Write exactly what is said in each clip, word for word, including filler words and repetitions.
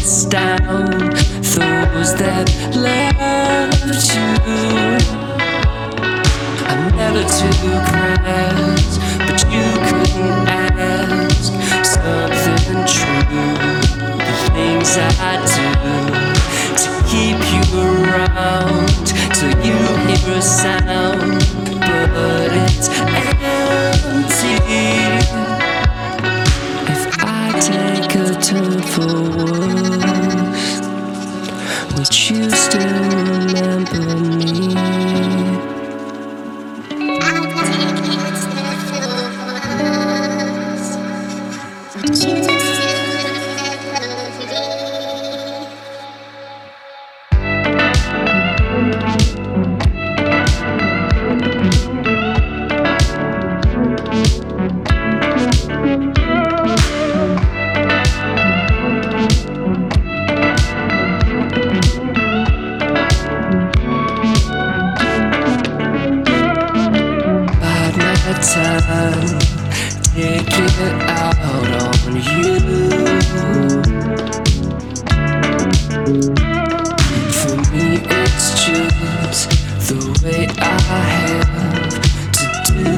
lets down those that loved you. I'm never too crass, but you couldn't ask something true. The things I do to keep you around till you hear a sound, but it's empty. If I take a turn for worse, would you still remember me? Time, take it out on you. For me it's just the way I have to do.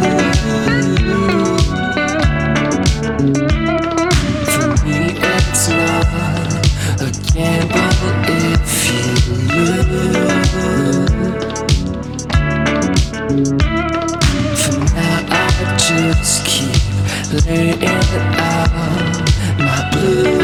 For me it's not a gamble if you lose. Just keep laying out my blues.